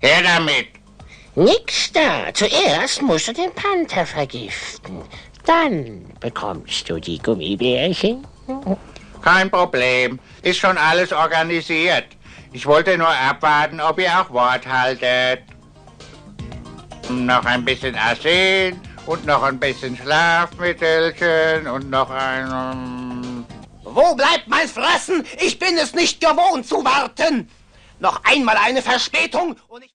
Her damit. Nix da. Zuerst musst du den Panther vergiften. Dann bekommst du die Gummibärchen. Kein Problem. Ist schon alles organisiert. Ich wollte nur abwarten, ob ihr auch Wort haltet. Noch ein bisschen Arsen und noch ein bisschen Schlafmittelchen und noch ein... Wo bleibt mein Fressen? Ich bin es nicht gewohnt zu warten. Noch einmal eine Verspätung und ich...